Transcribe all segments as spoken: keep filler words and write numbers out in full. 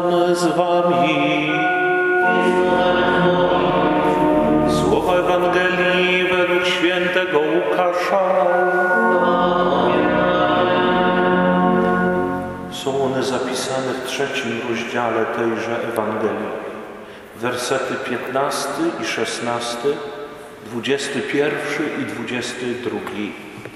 Pan z wami. Słowa Ewangelii według świętego Łukasza. Są one zapisane w trzecim rozdziale tejże Ewangelii. Wersety piętnasty i szesnasty, dwudziesty pierwszy i dwudziesty drugi.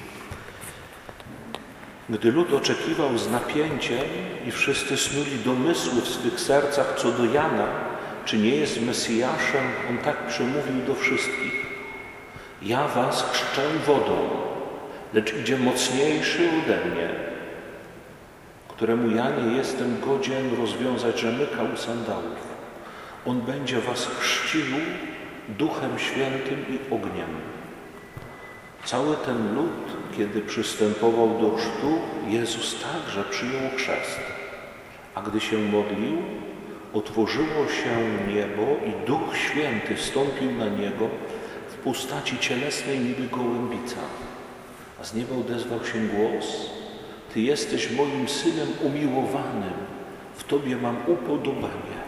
Gdy lud oczekiwał z napięciem i wszyscy snuli domysły w swych sercach co do Jana, czy nie jest Mesjaszem, on tak przemówił do wszystkich. Ja was chrzczę wodą, lecz idzie mocniejszy ode mnie, któremu ja nie jestem godzien rozwiązać rzemyka u sandałów. On będzie was chrzcił Duchem Świętym i ogniem. Cały ten lud, kiedy przystępował do chrztu, Jezus także przyjął chrzest. A gdy się modlił, otworzyło się niebo i Duch Święty wstąpił na niego w postaci cielesnej niby gołębica. A z nieba odezwał się głos: Ty jesteś moim Synem umiłowanym, w Tobie mam upodobanie.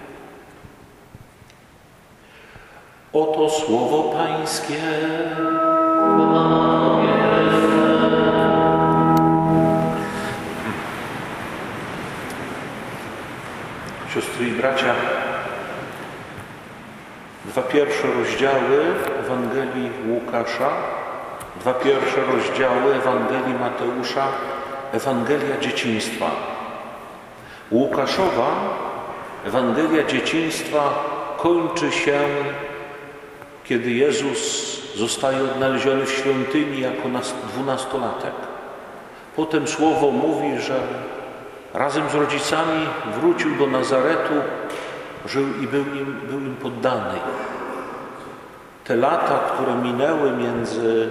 Oto słowo Pańskie. Siostry i bracia, dwa pierwsze rozdziały Ewangelii Łukasza, dwa pierwsze rozdziały Ewangelii Mateusza, Ewangelia dzieciństwa. Łukaszowa Ewangelia dzieciństwa kończy się, kiedy Jezus zostaje odnaleziony w świątyni jako dwunastolatek. Potem słowo mówi, że razem z rodzicami wrócił do Nazaretu, żył i był im, był im poddany. Te lata, które minęły między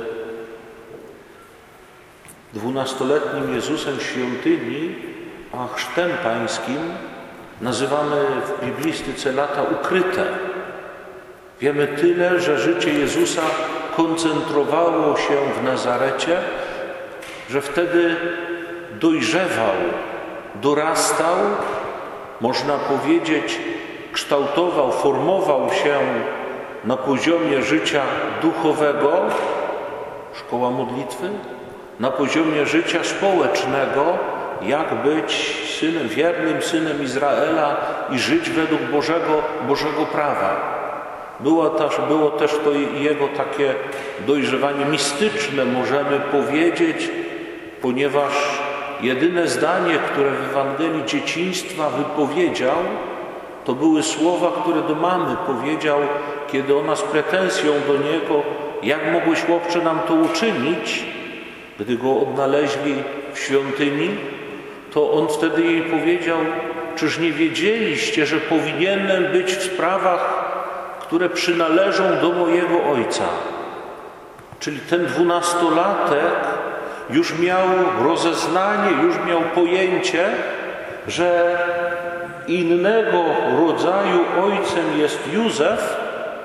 dwunastoletnim Jezusem w świątyni a chrztem pańskim, nazywamy w biblistyce lata ukryte. Wiemy tyle, że życie Jezusa koncentrowało się w Nazarecie, że wtedy dojrzewał, dorastał, można powiedzieć, kształtował, formował się na poziomie życia duchowego, szkoła modlitwy, na poziomie życia społecznego, jak być synem wiernym, synem Izraela i żyć według Bożego, Bożego prawa. Było też, było też to jego takie dojrzewanie mistyczne, możemy powiedzieć, ponieważ jedyne zdanie, które w Ewangelii dzieciństwa wypowiedział, to były słowa, które do mamy powiedział, kiedy ona z pretensją do niego: jak mogłeś, chłopcze, nam to uczynić? Gdy go odnaleźli w świątyni, to on wtedy jej powiedział: czyż nie wiedzieliście, że powinienem być w sprawach, które przynależą do mojego Ojca? Czyli ten dwunastolatek już miał rozeznanie, już miał pojęcie, że innego rodzaju ojcem jest Józef,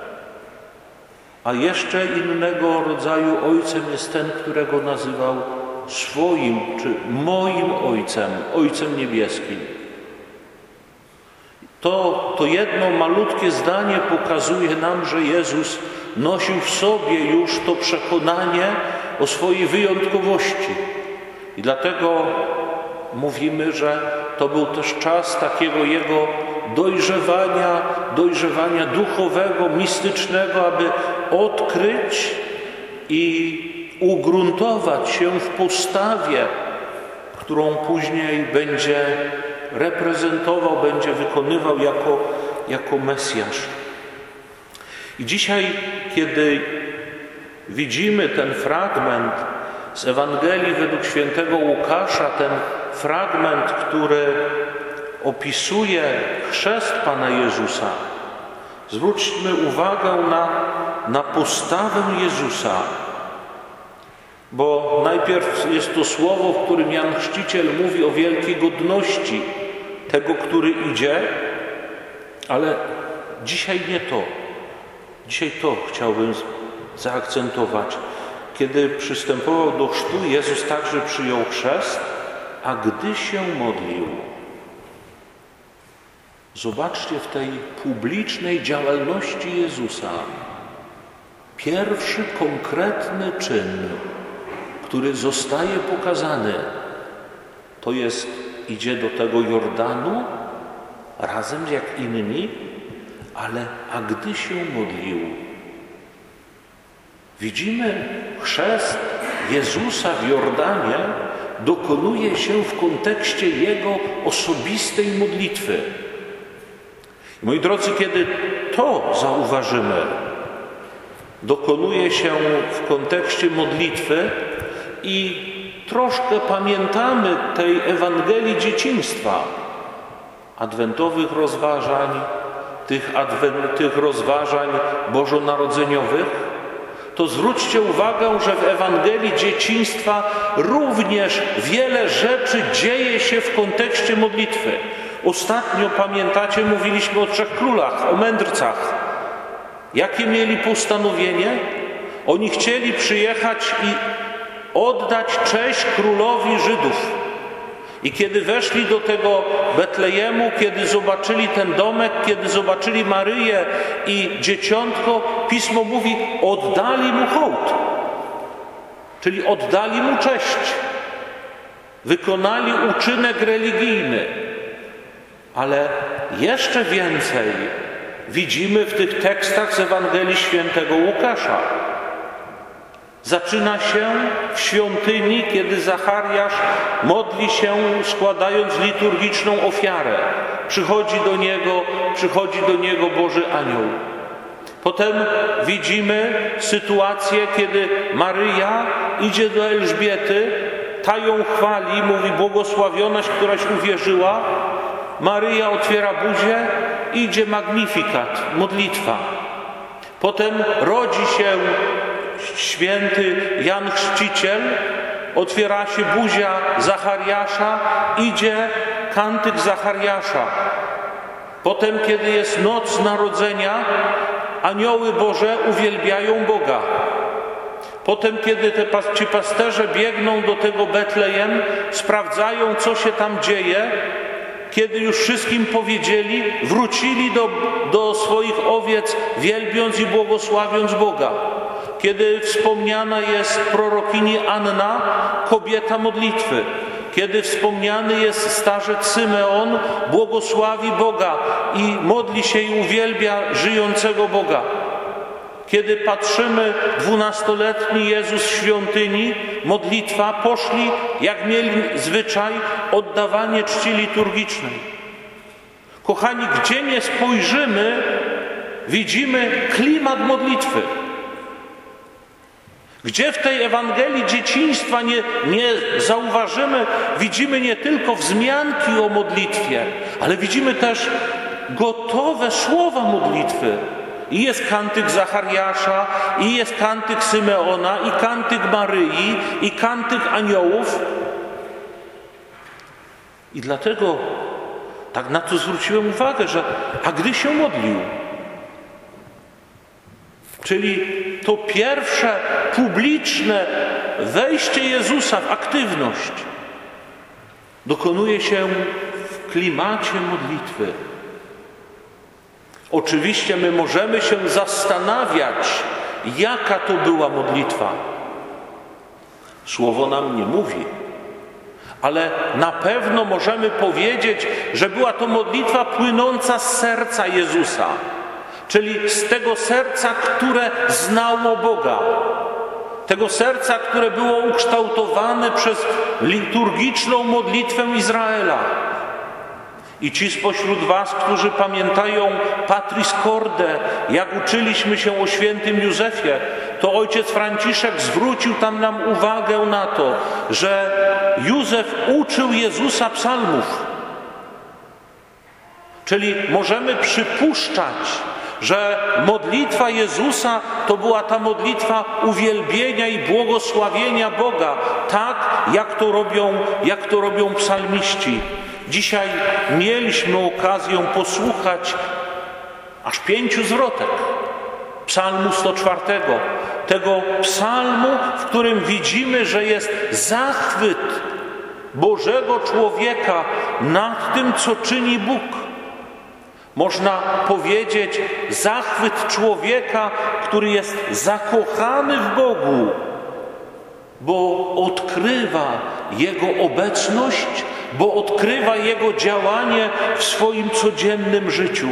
a jeszcze innego rodzaju ojcem jest ten, którego nazywał swoim, czy moim Ojcem, Ojcem Niebieskim. To, to jedno malutkie zdanie pokazuje nam, że Jezus nosił w sobie już to przekonanie o swojej wyjątkowości. I dlatego mówimy, że to był też czas takiego jego dojrzewania, dojrzewania duchowego, mistycznego, aby odkryć i ugruntować się w postawie, którą później będzie reprezentował, będzie wykonywał jako, jako Mesjasz. I dzisiaj, kiedy widzimy ten fragment z Ewangelii według świętego Łukasza, ten fragment, który opisuje chrzest Pana Jezusa, zwróćmy uwagę na, na postawę Jezusa. Bo najpierw jest to słowo, w którym Jan Chrzciciel mówi o wielkiej godności tego, który idzie, ale dzisiaj nie to. Dzisiaj to chciałbym zaakcentować. Kiedy przystępował do chrztu, Jezus także przyjął chrzest, a gdy się modlił. Zobaczcie w tej publicznej działalności Jezusa pierwszy konkretny czyn, który zostaje pokazany. To jest, idzie do tego Jordanu razem jak inni, ale a gdy się modlił. Widzimy, chrzest Jezusa w Jordanie dokonuje się w kontekście Jego osobistej modlitwy. Moi drodzy, kiedy to zauważymy, dokonuje się w kontekście modlitwy i troszkę pamiętamy tej Ewangelii dzieciństwa, adwentowych rozważań, tych, adwen- tych rozważań bożonarodzeniowych, to zwróćcie uwagę, że w Ewangelii dzieciństwa również wiele rzeczy dzieje się w kontekście modlitwy. Ostatnio, pamiętacie, mówiliśmy o trzech królach, o mędrcach. Jakie mieli postanowienie? Oni chcieli przyjechać i oddać cześć królowi Żydów. I kiedy weszli do tego Betlejemu, kiedy zobaczyli ten domek, kiedy zobaczyli Maryję i dzieciątko, Pismo mówi, oddali mu hołd. Czyli oddali mu cześć. Wykonali uczynek religijny. Ale jeszcze więcej widzimy w tych tekstach z Ewangelii Świętego Łukasza. Zaczyna się w świątyni, kiedy Zachariasz modli się, składając liturgiczną ofiarę. Przychodzi do niego, przychodzi do niego Boży Anioł. Potem widzimy sytuację, kiedy Maryja idzie do Elżbiety, ta ją chwali, mówi błogosławionaś, któraś uwierzyła. Maryja otwiera buzię, idzie Magnifikat, modlitwa. Potem rodzi się święty Jan Chrzciciel, otwiera się buzia Zachariasza, idzie kantyk Zachariasza. Potem, kiedy jest noc narodzenia, anioły Boże uwielbiają Boga. Potem, kiedy te, ci pasterze biegną do tego Betlejem, sprawdzają, co się tam dzieje, kiedy już wszystkim powiedzieli, wrócili do, do swoich owiec, wielbiąc i błogosławiąc Boga. Kiedy wspomniana jest prorokini Anna, kobieta modlitwy. Kiedy wspomniany jest starzec Symeon, błogosławi Boga i modli się i uwielbia żyjącego Boga. Kiedy patrzymy, dwunastoletni Jezus w świątyni, modlitwa, poszli, jak mieli zwyczaj, oddawanie czci liturgicznej. Kochani, gdzie nie spojrzymy, widzimy klimat modlitwy. Gdzie w tej Ewangelii dzieciństwa nie, nie zauważymy, widzimy nie tylko wzmianki o modlitwie, ale widzimy też gotowe słowa modlitwy. I jest kantyk Zachariasza, i jest kantyk Symeona, i kantyk Maryi, i kantyk aniołów. I dlatego tak na to zwróciłem uwagę, że a gdy się modlił, czyli to pierwsze publiczne wejście Jezusa w aktywność dokonuje się w klimacie modlitwy. Oczywiście my możemy się zastanawiać, jaka to była modlitwa. Słowo nam nie mówi, ale na pewno możemy powiedzieć, że była to modlitwa płynąca z serca Jezusa, czyli z tego serca, które znało Boga, tego serca, które było ukształtowane przez liturgiczną modlitwę Izraela. I ci spośród was, którzy pamiętają Patris Corde, jak uczyliśmy się o świętym Józefie, to ojciec Franciszek zwrócił tam nam uwagę na to, że Józef uczył Jezusa psalmów. Czyli możemy przypuszczać, że modlitwa Jezusa to była ta modlitwa uwielbienia i błogosławienia Boga, tak jak to robią, jak to robią psalmiści. Dzisiaj mieliśmy okazję posłuchać aż pięciu zwrotek psalmu sto czwartego, tego psalmu, w którym widzimy, że jest zachwyt Bożego człowieka nad tym, co czyni Bóg. Można powiedzieć, zachwyt człowieka, który jest zakochany w Bogu, bo odkrywa Jego obecność, bo odkrywa Jego działanie w swoim codziennym życiu.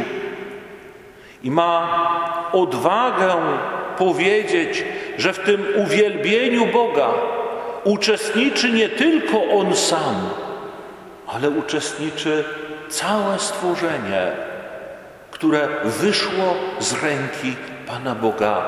I ma odwagę powiedzieć, że w tym uwielbieniu Boga uczestniczy nie tylko On sam, ale uczestniczy całe stworzenie, które wyszło z ręki Pana Boga.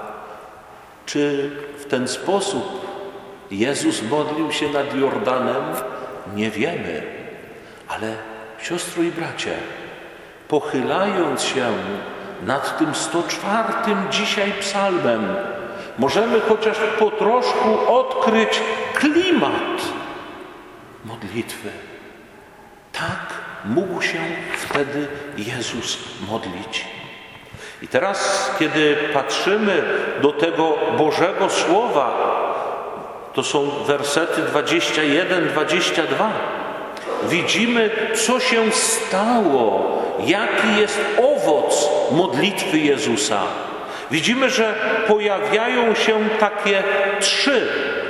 Czy w ten sposób Jezus modlił się nad Jordanem? Nie wiemy, ale siostro i bracie, pochylając się nad tym sto czwartym dzisiaj psalmem, możemy chociaż po troszku odkryć klimat modlitwy. Tak mógł się wtedy Jezus modlić. I teraz, kiedy patrzymy do tego Bożego Słowa, to są wersety dwadzieścia jeden dwadzieścia dwa, widzimy, co się stało, jaki jest owoc modlitwy Jezusa. Widzimy, że pojawiają się takie trzy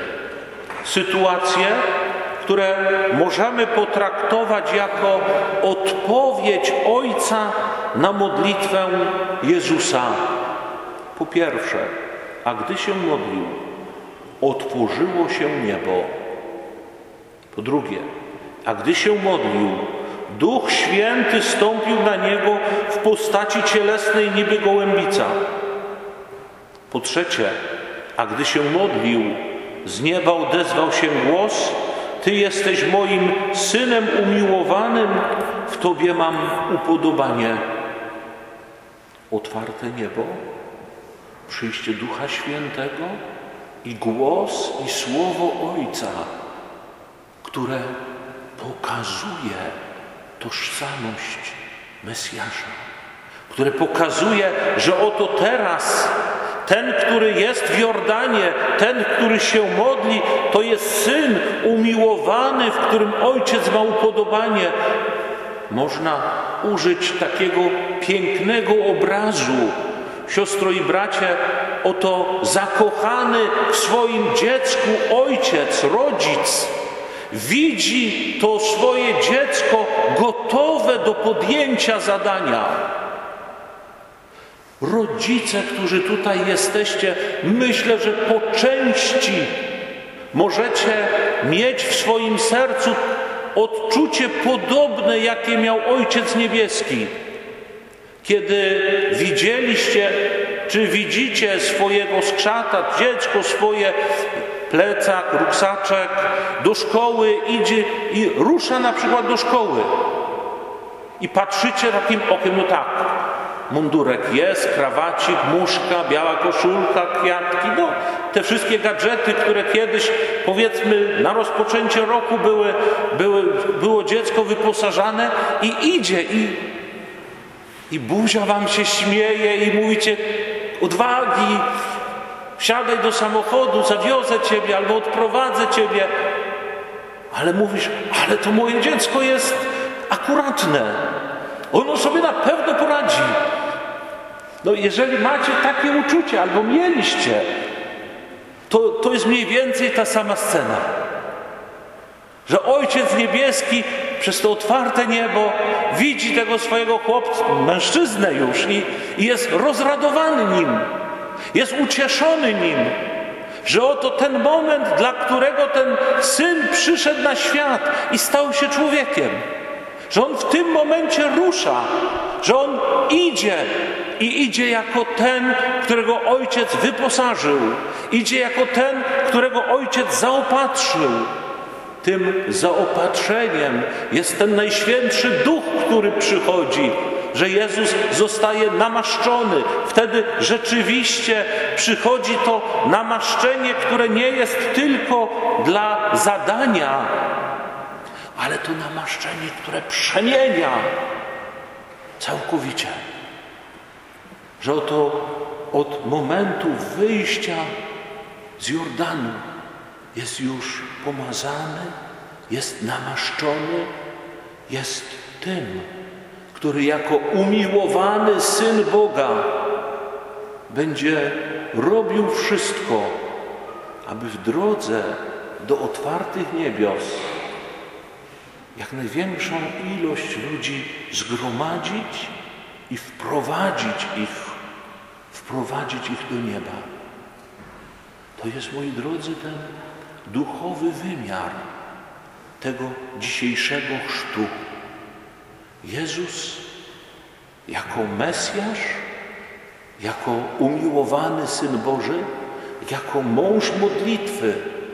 sytuacje, które możemy potraktować jako odpowiedź Ojca na modlitwę Jezusa. Po pierwsze, a gdy się modlił, otworzyło się niebo. Po drugie, a gdy się modlił, Duch Święty stąpił na Niego w postaci cielesnej niby gołębica. Po trzecie, a gdy się modlił, z nieba odezwał się głos: Ty jesteś moim Synem umiłowanym, w Tobie mam upodobanie. Otwarte niebo, przyjście Ducha Świętego i głos i słowo Ojca, które pokazuje tożsamość Mesjasza, które pokazuje, że oto teraz ten, który jest w Jordanie, ten, który się modli, to jest Syn umiłowany, w którym Ojciec ma upodobanie. Można użyć takiego pięknego obrazu. Siostro i bracie, oto zakochany w swoim dziecku ojciec, rodzic, widzi to swoje dziecko gotowe do podjęcia zadania. Rodzice, którzy tutaj jesteście, myślę, że po części możecie mieć w swoim sercu odczucie podobne, jakie miał Ojciec Niebieski. Kiedy widzieliście, czy widzicie swojego skrzata, dziecko swoje, plecak, ruksaczek, do szkoły idzie i rusza na przykład do szkoły. I patrzycie takim okiem, no tak, mundurek jest, krawacik, muszka, biała koszulka, kwiatki, no te wszystkie gadżety, które kiedyś, powiedzmy, na rozpoczęcie roku były, były, było dziecko wyposażane i idzie i, i buzia wam się śmieje i mówicie: odwagi, wsiadaj do samochodu, zawiozę ciebie albo odprowadzę ciebie. Ale mówisz: ale to moje dziecko jest akuratne, ono sobie na pewno poradzi. No jeżeli macie takie uczucie, albo mieliście, to, to jest mniej więcej ta sama scena. Że Ojciec Niebieski przez to otwarte niebo widzi tego swojego chłopca, mężczyznę już i, i jest rozradowany nim, jest ucieszony nim, że oto ten moment, dla którego ten Syn przyszedł na świat i stał się człowiekiem, że On w tym momencie rusza, że On idzie i idzie jako ten, którego Ojciec wyposażył, idzie jako ten, którego Ojciec zaopatrzył. Tym zaopatrzeniem jest ten Najświętszy Duch, który przychodzi, że Jezus zostaje namaszczony. Wtedy rzeczywiście przychodzi to namaszczenie, które nie jest tylko dla zadania, ale to namaszczenie, które przemienia całkowicie. Że oto od momentu wyjścia z Jordanu jest już pomazany, jest namaszczony, jest tym, który jako umiłowany Syn Boga będzie robił wszystko, aby w drodze do otwartych niebios jak największą ilość ludzi zgromadzić i wprowadzić ich, wprowadzić ich do nieba. To jest, moi drodzy, ten duchowy wymiar tego dzisiejszego chrztu. Jezus jako Mesjasz, jako umiłowany Syn Boży, jako mąż modlitwy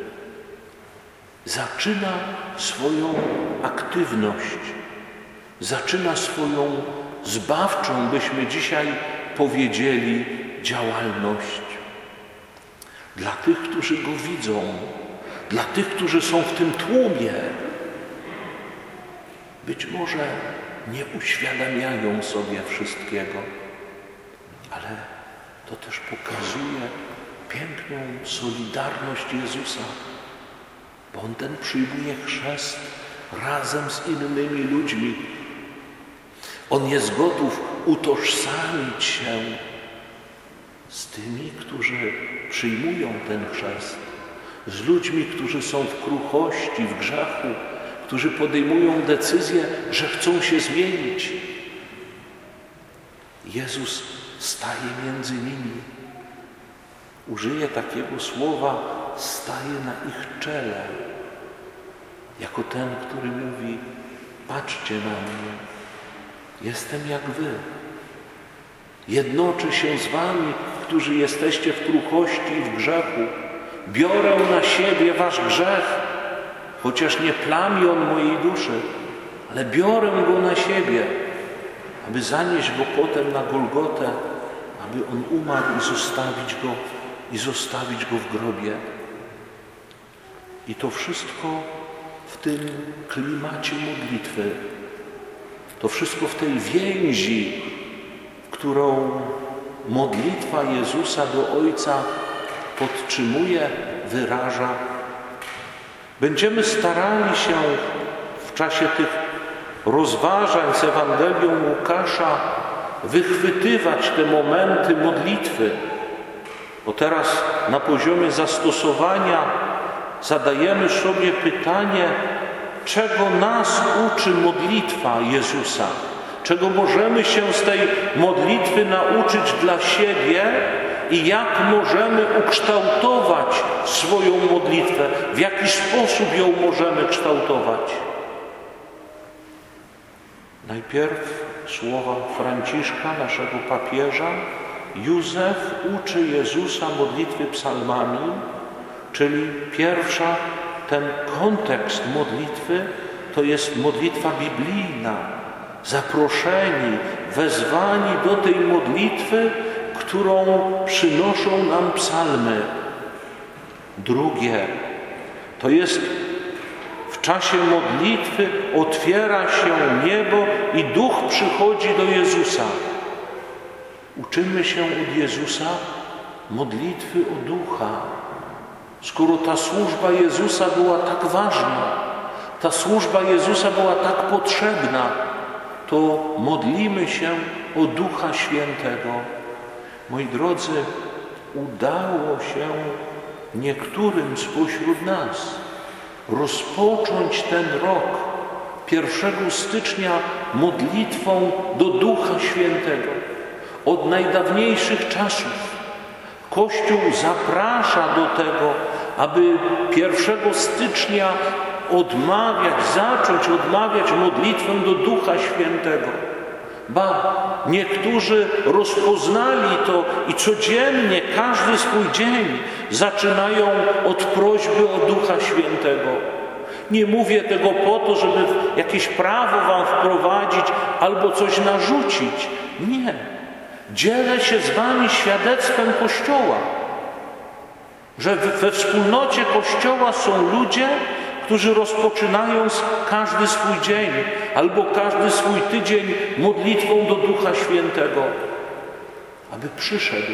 zaczyna swoją aktywność, zaczyna swoją zbawczą, byśmy dzisiaj powiedzieli, działalność. Dla tych, którzy Go widzą, dla tych, którzy są w tym tłumie, być może nie uświadamiają sobie wszystkiego, ale to też pokazuje piękną solidarność Jezusa, bo On ten przyjmuje chrzest razem z innymi ludźmi. On jest gotów utożsamić się z tymi, którzy przyjmują ten chrzest, z ludźmi, którzy są w kruchości, w grzechu, którzy podejmują decyzję, że chcą się zmienić. Jezus staje między nimi. Użyje takiego słowa, staje na ich czele, jako ten, który mówi: patrzcie na mnie, jestem jak wy. Jednoczę się z wami, którzy jesteście w kruchości i w grzechu. Biorę na siebie wasz grzech, chociaż nie plami on mojej duszy, ale biorę go na siebie, aby zanieść go potem na Golgotę, aby on umarł i zostawić go, i zostawić go w grobie. I to wszystko w tym klimacie modlitwy. To wszystko w tej więzi, którą modlitwa Jezusa do Ojca podtrzymuje, wyraża. Będziemy starali się w czasie tych rozważań z Ewangelią Łukasza wychwytywać te momenty modlitwy, bo teraz na poziomie zastosowania zadajemy sobie pytanie, czego nas uczy modlitwa Jezusa, czego możemy się z tej modlitwy nauczyć dla siebie i jak możemy ukształtować swoją modlitwę, w jaki sposób ją możemy kształtować. Najpierw słowa Franciszka, naszego papieża. Józef uczy Jezusa modlitwy psalmami, czyli pierwsza, ten kontekst modlitwy to jest modlitwa biblijna. Zaproszeni, wezwani do tej modlitwy, którą przynoszą nam psalmy. Drugie, to jest w czasie modlitwy otwiera się niebo i Duch przychodzi do Jezusa. Uczymy się od Jezusa modlitwy o Ducha. Skoro ta służba Jezusa była tak ważna, ta służba Jezusa była tak potrzebna, to modlimy się o Ducha Świętego. Moi drodzy, udało się niektórym spośród nas rozpocząć ten rok pierwszego stycznia modlitwą do Ducha Świętego. Od najdawniejszych czasów Kościół zaprasza do tego, aby pierwszego stycznia odmawiać, zacząć odmawiać modlitwę do Ducha Świętego. Ba, niektórzy rozpoznali to i codziennie, każdy swój dzień zaczynają od prośby o Ducha Świętego. Nie mówię tego po to, żeby jakieś prawo wam wprowadzić albo coś narzucić. Nie. Dzielę się z wami świadectwem Kościoła, że we wspólnocie Kościoła są ludzie, którzy rozpoczynają każdy swój dzień albo każdy swój tydzień modlitwą do Ducha Świętego, aby przyszedł.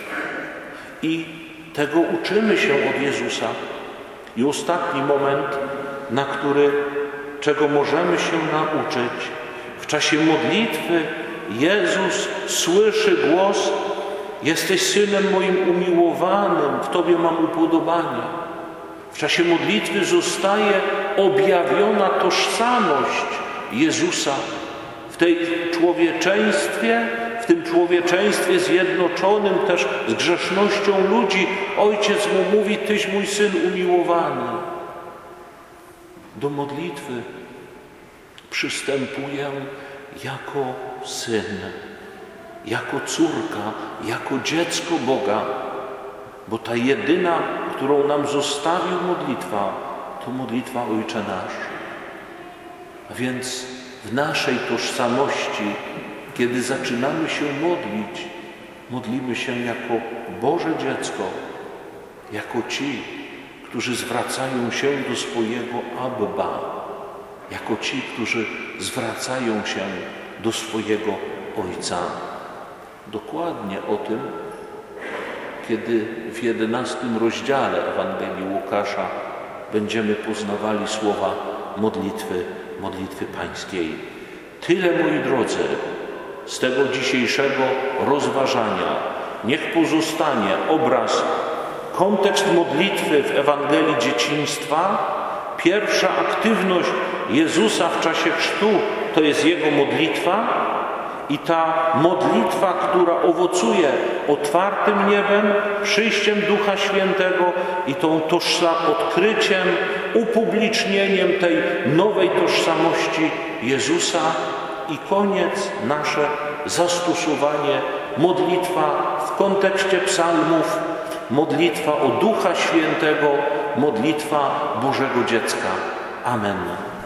I tego uczymy się od Jezusa. I ostatni moment, na który, czego możemy się nauczyć w czasie modlitwy Jezus słyszy głos: jesteś Synem moim umiłowanym, w Tobie mam upodobanie. W czasie modlitwy zostaje objawiona tożsamość Jezusa w tej człowieczeństwie, w tym człowieczeństwie zjednoczonym też z grzesznością ludzi. Ojciec mu mówi: Tyś mój Syn umiłowany. Do modlitwy przystępuję jako syn, jako córka, jako dziecko Boga, bo ta jedyna, którą nam zostawił modlitwa, to modlitwa Ojcze Nasz. A więc w naszej tożsamości, kiedy zaczynamy się modlić, modlimy się jako Boże dziecko, jako ci, którzy zwracają się do swojego Abba, jako ci, którzy zwracają się do swojego Ojca. Dokładnie o tym, kiedy w jedenastym rozdziale Ewangelii Łukasza będziemy poznawali słowa modlitwy, modlitwy pańskiej. Tyle, moi drodzy, z tego dzisiejszego rozważania. Niech pozostanie obraz, kontekst modlitwy w Ewangelii dzieciństwa. Pierwsza aktywność Jezusa w czasie chrztu to jest Jego modlitwa i ta modlitwa, która owocuje otwartym niebem, przyjściem Ducha Świętego i tą tożsa odkryciem, upublicznieniem tej nowej tożsamości Jezusa i koniec nasze zastosowanie, modlitwa w kontekście psalmów, modlitwa o Ducha Świętego, modlitwa Bożego Dziecka. Amen.